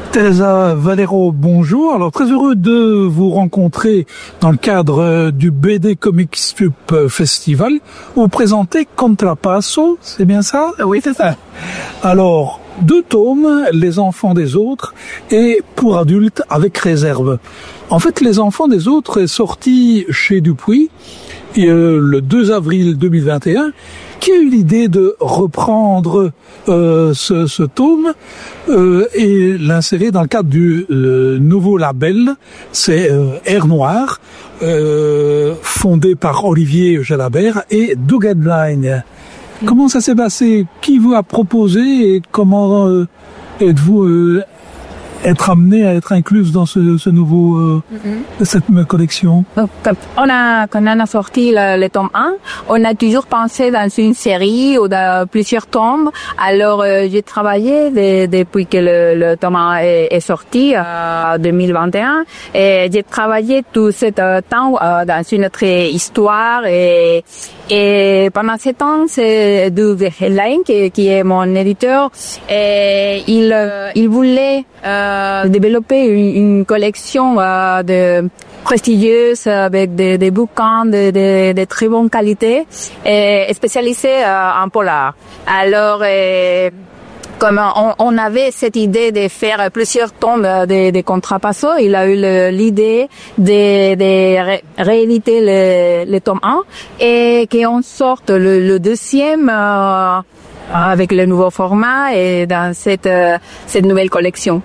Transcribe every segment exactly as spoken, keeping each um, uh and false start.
Teresa Valero, bonjour. Alors, très heureux de vous rencontrer dans le cadre du B D Comics Pulp Festival. Vous présentez Contrapasso, c'est bien ça? Oui, c'est ça. Alors, deux tomes, Les enfants des autres et Pour adultes avec réserve. En fait, Les enfants des autres est sorti chez Dupuis euh, le deux avril deux mille vingt et un. Qui a eu l'idée de reprendre euh, ce, ce tome euh, et l'insérer dans le cadre du euh, nouveau label, c'est euh, Air Noir, euh, fondé par Olivier Jalabert et Doug Headline. Mmh. Comment ça s'est passé? Qui vous a proposé et comment euh, êtes-vous euh, être amené à être incluse dans ce, ce nouveau, euh, mm-hmm. cette collection? Quand on a, quand on a sorti le, le tome un, on a toujours pensé dans une série ou dans plusieurs tomes. Alors, euh, j'ai travaillé de, depuis que le, le tome un est, est sorti, en euh, deux mille vingt et un, et j'ai travaillé tout ce temps euh, dans une autre histoire et, et pendant ce temps, c'est Doug Headline, qui, qui est mon éditeur, et il, euh, il voulait euh, développer une, une collection euh, de prestigieuse avec des, des bouquins de, de, de très bonne qualité et spécialisés euh, en polar. Alors, euh, comme on, on avait cette idée de faire plusieurs tomes de, de Contrapasso, il a eu le, l'idée de, de ré, rééditer le, le tome un et qu'on sorte le, le deuxième euh, avec le nouveau format et dans cette euh, cette nouvelle collection.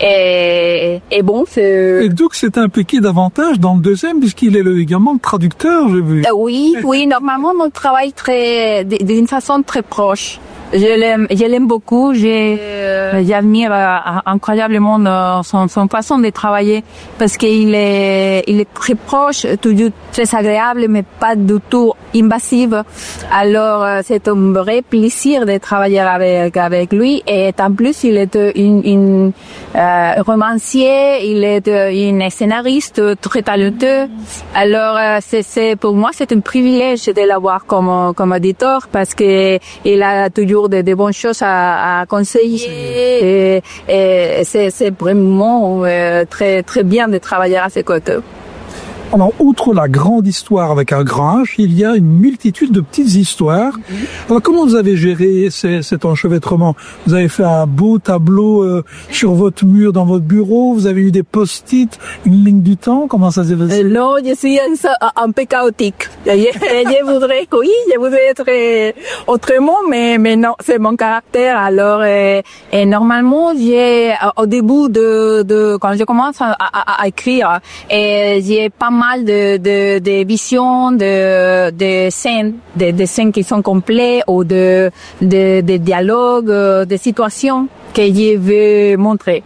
Et, et bon, c'est... Et donc, c'est impliqué davantage dans le deuxième, puisqu'il est le, également le traducteur, j'ai vu. Euh, oui, oui, normalement, on travaille très, d'une façon très proche. Je l'aime, je l'aime beaucoup. J'ai, euh, j'admire euh, incroyablement euh, son, son façon de travailler parce qu'il est, il est très proche, toujours très agréable, mais pas du tout invasive. Alors, euh, c'est un vrai plaisir de travailler avec avec lui. Et en plus, il est une, une euh, romancier, il est une scénariste très talentueux. Alors, euh, c'est, c'est pour moi, c'est un privilège de l'avoir comme comme éditeur parce que il a toujours De, de bonnes choses à, à conseiller et, et c'est, c'est vraiment euh, très très bien de travailler à ses côtés. Alors, outre la grande histoire avec un grand H, il y a une multitude de petites histoires. Mm-hmm. Alors, comment vous avez géré ces, cet enchevêtrement? Vous avez fait un beau tableau euh, sur votre mur dans votre bureau? Vous avez eu des post-it, une ligne du temps? Comment ça s'est passé? euh, Non, je suis un, un peu chaotique. Je, je voudrais, oui, je voudrais être autrement, mais, mais non, c'est mon caractère. Alors, et, et normalement, j'ai, au début de, de quand je commence à, à, à écrire, et j'ai pas mal de, de, de visions, de, de scènes, de, de scènes qui sont complètes ou de, de, de dialogues, de situations que je veux montrer.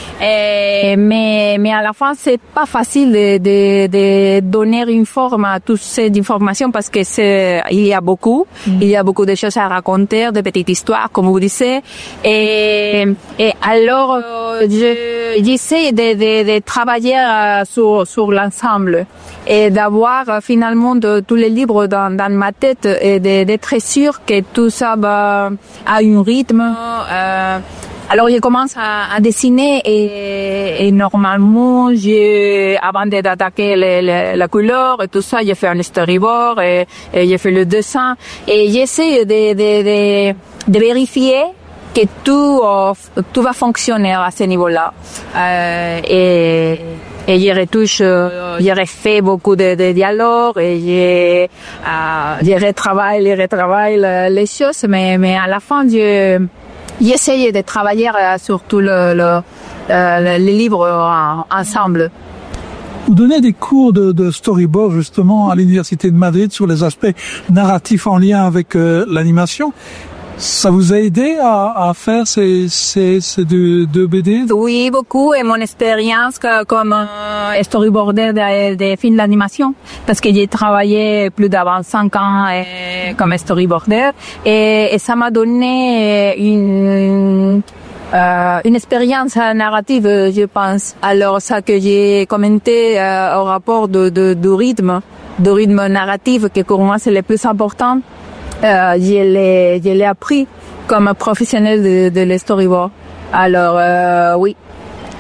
Et, mais, mais à la fin, c'est pas facile de, de, de donner une forme à toutes ces informations parce que c'est, il y a beaucoup, mm. il y a beaucoup de choses à raconter, de petites histoires, comme vous disiez. Et, et alors, je, j'essaie de, de, de travailler sur, sur l'ensemble et d'avoir finalement de, tous les livres dans, dans ma tête et de, d'être sûr que tout ça va, a un rythme, euh, alors, je commence à, à dessiner et, et normalement, j'ai, avant d'attaquer les, les, la couleur et tout ça, j'ai fait un storyboard et, et j'ai fait le dessin et j'essaie de, de, de, de vérifier que tout, tout va fonctionner à ce niveau-là. Euh, et, et je retouche, euh, j'ai refait beaucoup de, de dialogues et j'ai, euh, je retravaille, je retravaille les choses, mais, mais à la fin, je, j'essaye de travailler sur tout le, le, euh, les livres ensemble. Vous donnez des cours de, de storyboard justement à l'Université de Madrid sur les aspects narratifs en lien avec euh, l'animation. Ça vous a aidé à, à faire ces, ces, ces deux, deux B D? Oui, beaucoup. Et mon expérience comme euh, storyboarder des de films d'animation, parce que j'ai travaillé plus de vingt-cinq ans et, comme storyboarder, et, et ça m'a donné une Euh, une expérience narrative, je pense. Alors, ça que j'ai commenté euh, au rapport de, de, de rythme, de rythme narratif, que pour moi c'est le plus important, euh, je l'ai, je l'ai appris comme professionnel de, de le storyboard. Alors, euh, oui.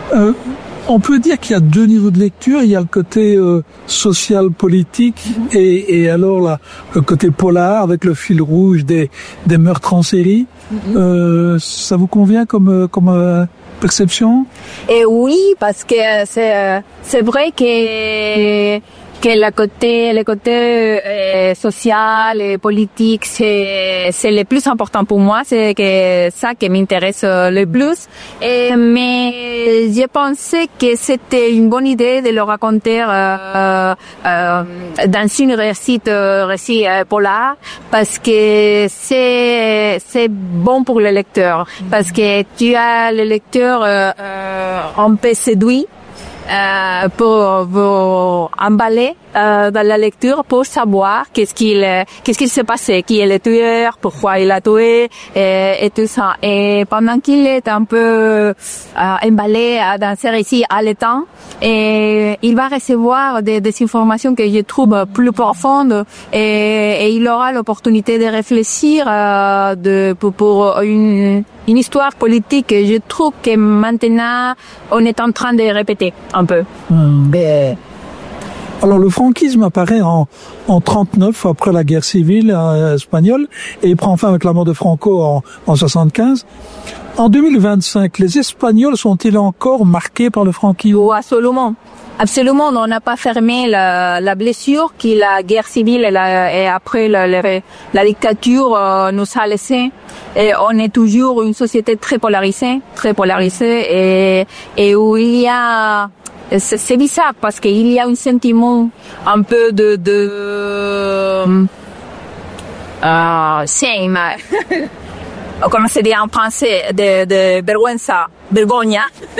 Euh, on peut dire qu'il y a deux niveaux de lecture. Il y a le côté euh, social, politique, mm-hmm. et, et alors là, le côté polar avec le fil rouge des, des meurtres en série. Mm-hmm. Euh, ça vous convient comme comme euh, perception? Et oui, parce que c'est c'est vrai que que le côté le côté euh, social et politique c'est c'est le plus important pour moi, c'est que ça qui m'intéresse le plus. Et mais j'ai pensé que c'était une bonne idée de le raconter euh, euh, dans une récite récit euh, polar, parce que c'est c'est bon pour le lecteur, parce que tu as le lecteur euh, euh, un peu séduit Euh, pour vous emballer euh, dans la lecture pour savoir qu'est-ce qu'il qu'est-ce qu'il s'est passé, qui est le tueur, pourquoi il a tué, et, et tout ça. Et pendant qu'il est un peu euh, emballé dans ce récit haletant, et il va recevoir des, des informations que je trouve plus profondes, et, et il aura l'opportunité de réfléchir euh, de pour, pour une une histoire politique que je trouve que maintenant on est en train de répéter un peu. Hum. Mais... Alors le franquisme apparaît en en trente-neuf, après la guerre civile euh, espagnole, et il prend fin avec la mort de Franco en en soixante-quinze. En deux mille vingt-cinq, les Espagnols sont-ils encore marqués par le franquisme? Oh, absolument. Absolument, on n'a pas fermé la, la blessure que la guerre civile et, la, et après la, la, la dictature euh, nous a laissé. Et on est toujours une société très polarisée, très polarisée, et, et où il y a, c'est, c'est bizarre parce qu'il y a un sentiment un peu de, de, euh, shame. Comment se dit en français, de, de vergüenza, vergogna.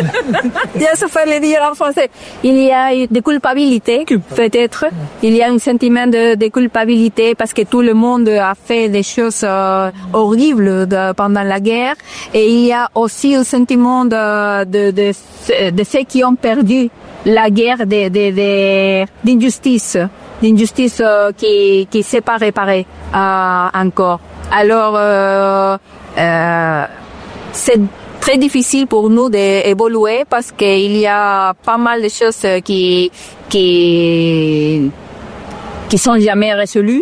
Je sais le dire en français. Il y a de culpabilité, peut-être. Il y a un sentiment de, de culpabilité parce que tout le monde a fait des choses euh, horribles de, pendant la guerre. Et il y a aussi un sentiment de, de, de, de ceux qui ont perdu la guerre de, de, de, d'injustice, d'injustice euh, qui, qui s'est pas réparée euh, encore. Alors, euh, euh, c'est très difficile pour nous d'évoluer parce qu'il y a pas mal de choses qui qui qui sont jamais résolues,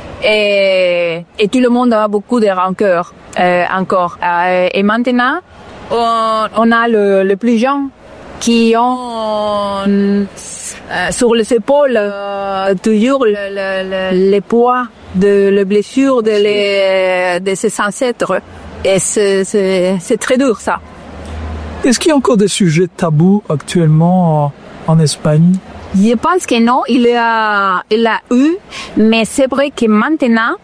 et, et tout le monde a beaucoup de rancœur euh, encore. Euh, et maintenant, on, on a le, le plus jeune qui ont euh, sur les épaules euh, toujours le, le, le, le poids de la blessure de, les, de ses ancêtres. Et c'est, c'est, c'est très dur, ça. Est-ce qu'il y a encore des sujets tabous actuellement en, en Espagne? Je pense que non, il y a, il y a eu, mais c'est vrai que maintenant,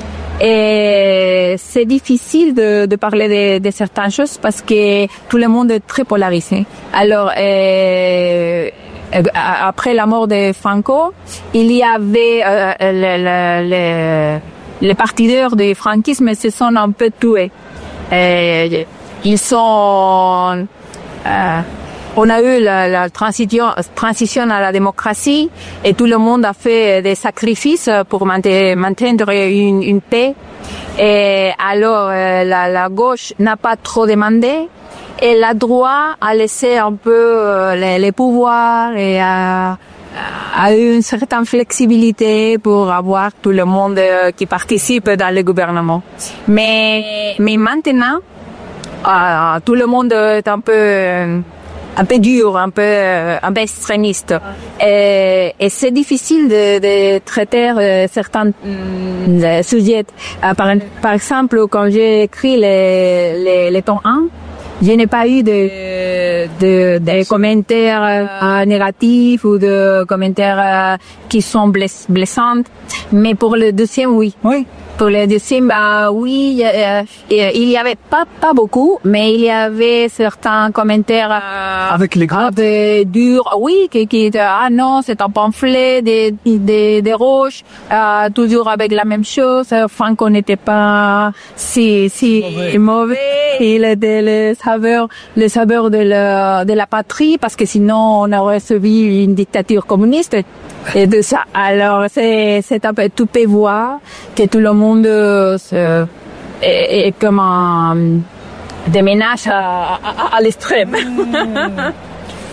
et c'est difficile de, de parler de, de certaines choses parce que tout le monde est très polarisé. Alors, euh, après la mort de Franco, il y avait euh, le, le, le, les partisans du franquisme se sont un peu tués. Et ils sont... Euh, on a eu la, la transition, transition à la démocratie et tout le monde a fait des sacrifices pour maintenir une, une paix. Et alors euh, la, la gauche n'a pas trop demandé et la droite a laissé un peu euh, les, les pouvoirs et a, a eu une certaine flexibilité pour avoir tout le monde euh, qui participe dans le gouvernement. Mais, mais maintenant, euh, tout le monde est un peu... Euh, un peu dur, un peu, un peu extrémiste. Et, et c'est difficile de, de traiter euh, certains euh, sujets. Euh, par, par exemple, quand j'ai écrit les, les, les tons un, je n'ai pas eu de, de, de commentaires euh, négatifs ou de commentaires euh, qui sont bless, blessants. Mais pour le deuxième, oui. Oui. Pour le deuxième, bah, oui, euh, il y avait pas pas beaucoup, mais il y avait certains commentaires euh, avec les grappes durs, oui, qui qui ah non, c'est un pamphlet, des des des roches, euh, toujours avec la même chose. Enfin, qu'on n'était pas si si mauvais, mauvais. Il était le saveur le saveur de la de la patrie, parce que sinon on aurait subi une dictature communiste et de ça. Alors c'est c'est un peu, tu peux voir que tout le monde se, est, est comme un déménage à, à, à l'extrême.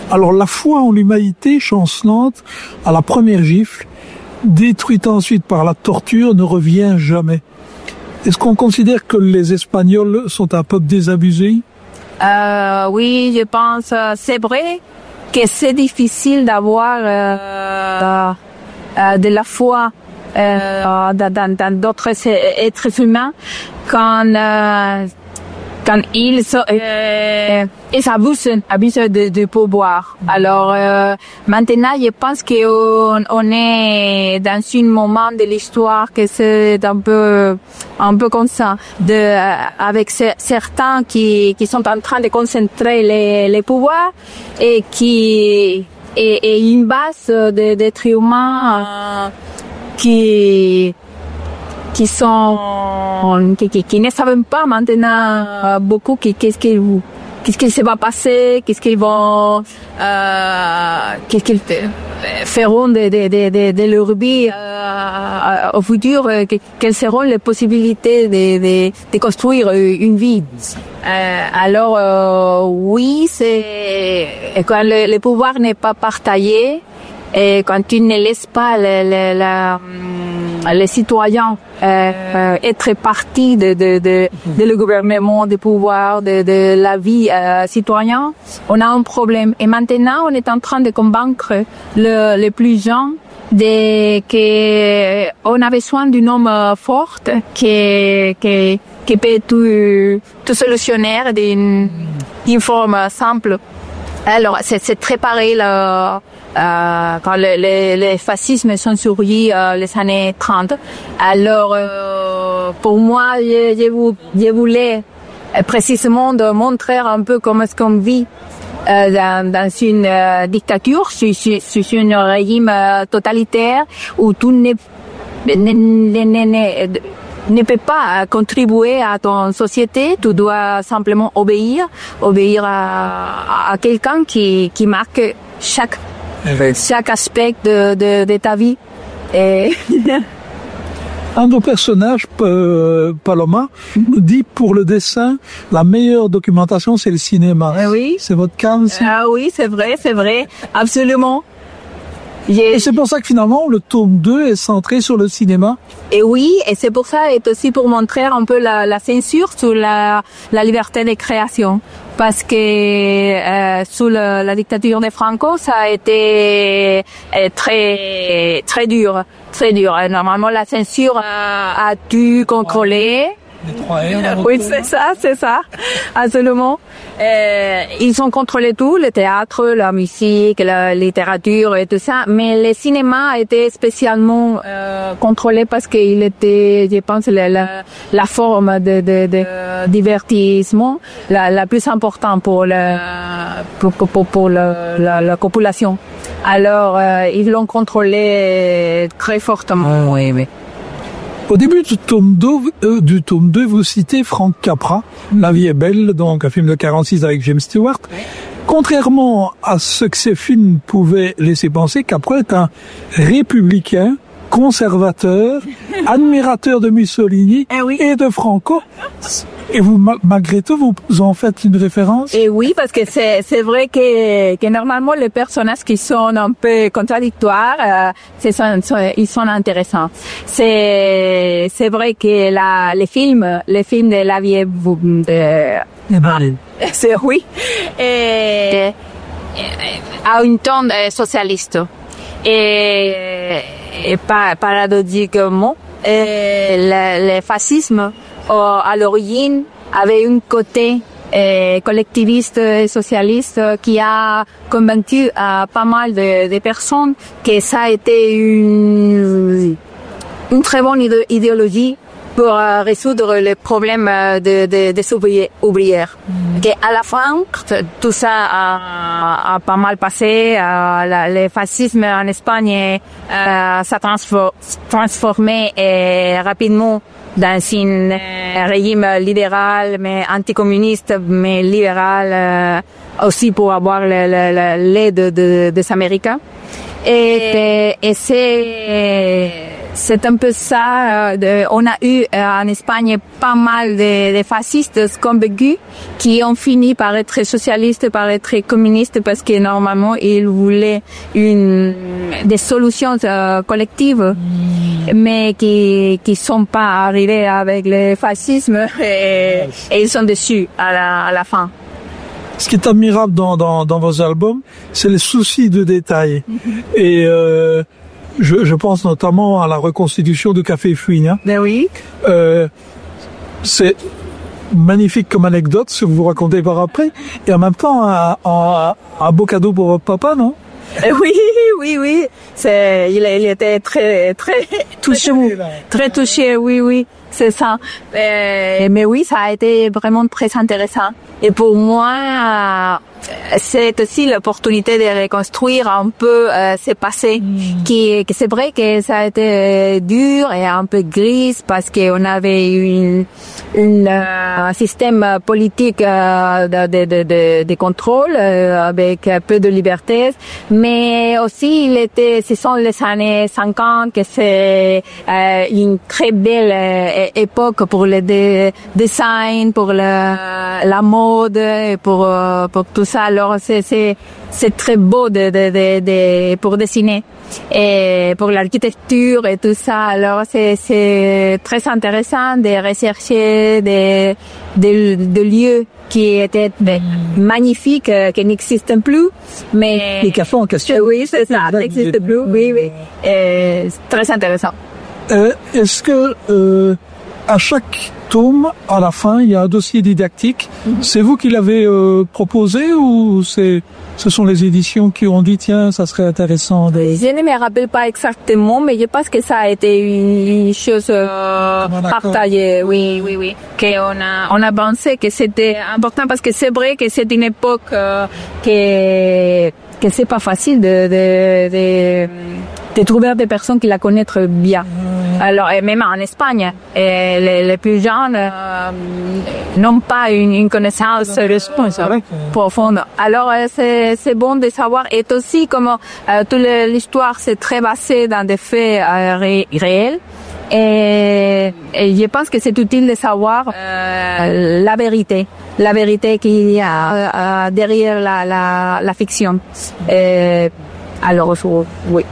Alors la foi en l'humanité chancelante à la première gifle, détruite ensuite par la torture, ne revient jamais. Est-ce qu'on considère que les Espagnols sont un peuple désabusé? Euh, oui, je pense, euh, c'est vrai que c'est difficile d'avoir euh, euh, de la foi euh, dans, dans d'autres êtres humains quand euh, quand ils sont, euh, ils abusent, abusent de, de pouvoir. Alors euh, maintenant, je pense qu'on on est dans un moment de l'histoire que c'est un peu un peu comme ça, de euh, avec ce, certains qui qui sont en train de concentrer les les pouvoirs et qui et, et une base de d'êtres humains euh, qui qui sont qui, qui, qui ne savent pas maintenant euh, beaucoup qu'est-ce qu'ils qu'est-ce qu'il se va passer, qu'est-ce qu'ils vont euh, qu'est-ce qu'ils feront de de de de, de leur vie euh, au futur, euh, quelles seront les possibilités de de, de construire une vie. Euh, alors euh, oui, c'est quand le, le pouvoir n'est pas partagé et quand tu ne laisses pas le, le, la les citoyens euh, euh, être partie de, de, de, de le gouvernement, du pouvoir, de, de la vie euh, citoyenne, on a un problème. Et maintenant, on est en train de convaincre le, les plus jeunes de que on a besoin d'un homme fort qui qui qui peut tout tout solutionner d'une d'une forme simple. Alors c'est c'est très pareil là. Euh, quand les le, le fascismes sont surgis euh, les années trente. Alors, euh, pour moi, je, je, vou, je voulais précisément de montrer un peu comment est-ce qu'on vit euh, dans, dans une euh, dictature, sur, sur, sur un régime euh, totalitaire où tout ne, ne, ne, ne, ne, ne peut pas contribuer à ton société. Tu dois simplement obéir, obéir à, à quelqu'un qui, qui marque chaque chaque aspect de, de, de ta vie. Et un de nos personnages, euh, Paloma, nous dit pour le dessin, la meilleure documentation, c'est le cinéma. Oui. C'est votre cas aussi? Ah oui, c'est vrai, c'est vrai, absolument. Et c'est pour ça que finalement, le tome deux est centré sur le cinéma. Et oui, et c'est pour ça, et aussi pour montrer un peu la, la censure sur la, la liberté de création. Parce que euh, sous le, la dictature de Franco, ça a été euh, très très dur, très dur. Et normalement, la censure a, a dû contrôler. Les trois R. Oui, c'est ça, c'est ça, absolument. Euh, ils ont contrôlé tout, le théâtre, la musique, la littérature et tout ça, mais le cinéma a été spécialement euh, contrôlé parce qu'il était, je pense, la, la, la forme de, de, de divertissement la, la plus importante pour le pour pour, pour le, la, la population. Alors, euh, ils l'ont contrôlé très fortement. Oui, oui. Au début du tome deux, euh, du tome deux, vous citez Frank Capra, La vie est belle, donc un film de quarante-six avec James Stewart. Oui. Contrairement à ce que ces films pouvaient laisser penser, Capra est un républicain, conservateur, admirateur de Mussolini eh oui. et de Franco. Et vous, malgré tout, vous en faites une référence? Et oui, parce que c'est c'est vrai que que normalement les personnages qui sont un peu contradictoires, euh, c'est sont, sont, ils sont intéressants. C'est c'est vrai que la les films, les films de la vie de c'est oui, et, et, à une ton socialiste et, et par, paradoxiquement, et le, le fascisme à l'origine avait un côté euh, collectiviste et socialiste qui a convaincu à pas mal de, de personnes que ça a été une, une très bonne idéologie pour euh, résoudre les problèmes de, de, des ouvriers, ouvrières. Mm. Et à la fin, tout ça a, a pas mal passé. Euh, la, le fascisme en Espagne euh, s'est transfor, transformé euh, rapidement dans un euh, régime libéral, mais anticommuniste, mais libéral euh, aussi pour avoir l'aide de, de, des Américains. Et, et c'est c'est un peu ça. Euh, de, on a eu euh, en Espagne pas mal de, de fascistes convaincus qui ont fini par être socialistes, par être communistes, parce que normalement ils voulaient une des solutions euh, collectives, mais qui qui sont pas arrivées avec le fascisme et, et ils sont déçus à la, à la fin. Ce qui est admirable dans, dans, dans vos albums, c'est les soucis de détail. Mm-hmm. Et euh, je, je pense notamment à la reconstitution de Café Fuina. Ben oui. Euh, c'est magnifique comme anecdote, ce que vous racontez par après. Et en même temps, un, un, un beau cadeau pour votre papa, non? Oui, oui, oui. C'est, il, il était très, très touché, très touché. Oui, oui, c'est ça. Mais, mais oui, ça a été vraiment très intéressant. Et pour moi, c'est aussi l'opportunité de reconstruire un peu euh, ce passé. Mmh. Qui, qui c'est vrai que ça a été dur et un peu gris parce qu'on avait une, une euh, un système politique euh, de, de, de, de, de contrôle euh, avec un peu de liberté, mais aussi il était, ce sont les années cinquante que c'est euh, une très belle euh, époque pour le de, design, pour le, la mode, et pour euh, pour tout ça. Alors c'est c'est c'est très beau de de de, de pour dessiner et pour l'architecture et tout ça. Alors c'est c'est très intéressant de rechercher des des, des lieux qui étaient magnifiques, qui n'existent plus, mais les cafés en question. Oui, c'est ça, n'existent plus. Oui, oui, et c'est très intéressant. Euh, est-ce que euh, à chaque tome, à la fin, il y a un dossier didactique. Mm-hmm. C'est vous qui l'avez euh, proposé ou c'est ce sont les éditions qui ont dit tiens, ça serait intéressant de... Je ne me rappelle pas exactement, mais je pense que ça a été une chose euh, partagée. Oui, oui, oui. Qu'on a on a pensé que c'était important parce que c'est vrai que c'est une époque euh, que que c'est pas facile de de, de de trouver des personnes qui la connaissent bien. Alors, et même en Espagne, et les, les plus jeunes euh, n'ont pas une, une connaissance profonde. Alors, c'est, c'est bon de savoir. Et aussi, comme euh, toute l'histoire, c'est très basé dans des faits euh, ré, réels. Et, et je pense que c'est utile de savoir euh, la vérité, la vérité qu'il y a euh, derrière la, la, la fiction. Et, alors, oui.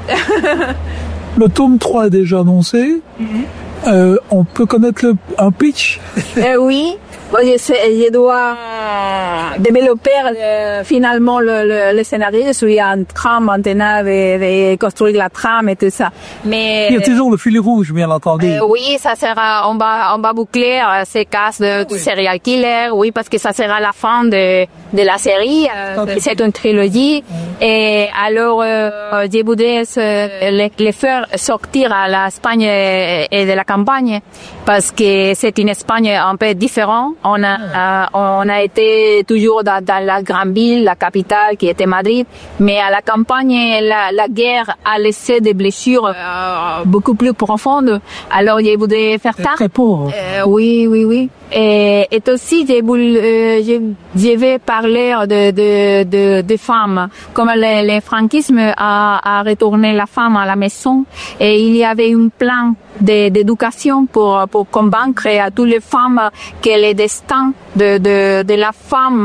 Le tome trois est déjà annoncé. Mm-hmm. Euh, on peut connaître le, un pitch? euh, Oui. Bon, je, sais, je dois développer euh, finalement le, le, le scénario. Je suis en train maintenant de, de construire la trame et tout ça. Mais il y a toujours le fil rouge, bien entendu. Euh, oui, ça sera. On va, on va boucler euh, ces cas de oui. serial killer. Oui, parce que ça sera la fin de de la série. Euh, okay. C'est une trilogie. Mm. Et alors, euh, je voudrais euh, les, les faire sortir à l'Espagne et de la campagne parce que c'est une Espagne un peu différente. On a, euh, on a été toujours dans, dans la grande ville, la capitale qui était Madrid, mais à la campagne, la, la guerre a laissé des blessures euh, beaucoup plus profondes. Alors, je voudrais faire ça. Très pauvre. Euh, oui, oui, oui. Et, et aussi, je, euh, je, je vais parler de, de, de, de femmes. Comme le, le franquisme a, a retourné la femme à la maison et il y avait un plan de, d'éducation pour, pour convaincre à toutes les femmes que le destin de, de, de la femme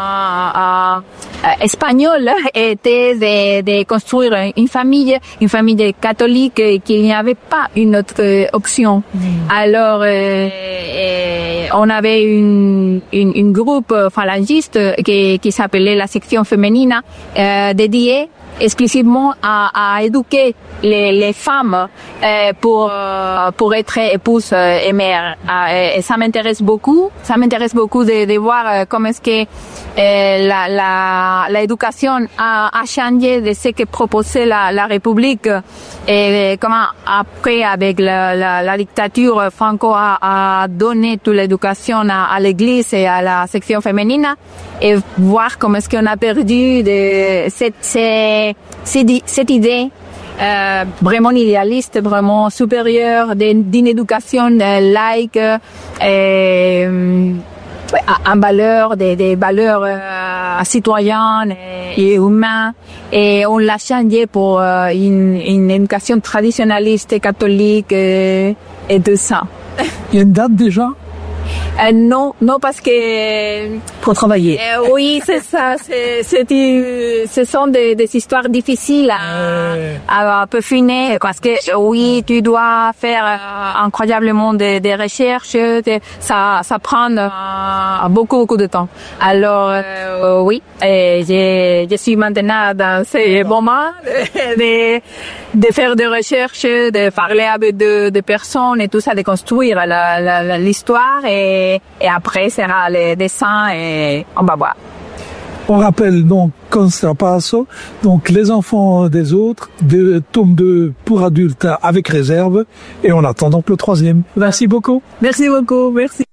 euh, euh, espagnole était de, de construire une famille, une famille catholique et qu'il n'y avait pas une autre option. Mmh. Alors, euh, euh, on avait une, une, une groupe phalangiste qui, qui s'appelait la section féminine euh, dédiée exclusivement à, à éduquer les, les femmes euh, pour euh, pour être épouses euh, et mères. Euh, et ça m'intéresse beaucoup. Ça m'intéresse beaucoup de, de voir euh, comment est-ce que euh, la la l'éducation a, a changé de ce que proposait la, la République et comment après avec la, la, la dictature Franco a, a donné toute l'éducation à, à l'Église et à la section féminine et voir comment est-ce qu'on a perdu de cette cette, cette idée Euh, vraiment idéaliste, vraiment supérieure d'une éducation euh, laïque, euh, en valeur, des, des valeurs euh, citoyennes et, et humaines. Et on l'a changé pour euh, une, une éducation traditionnaliste catholique et, et de ça. Il y a une date déjà? Euh, non, non, parce que pour travailler. Euh, oui, c'est ça. C'est, c'est, ce sont des, des histoires difficiles à, ouais. à, à peaufiner parce que oui, tu dois faire euh, incroyablement des de recherches. De, ça, ça prend euh, beaucoup, beaucoup de temps. Alors euh, oui, et je, je suis maintenant dans ces moments de, de faire des recherches, de parler avec des de personnes et tout ça, de construire la, la, l'histoire et Et après, sera les dessins et on va voir. On rappelle donc Contrapasso, donc les enfants des autres, de tome deux pour adultes avec réserve, et on attend donc le troisième. Merci beaucoup. Merci beaucoup, merci.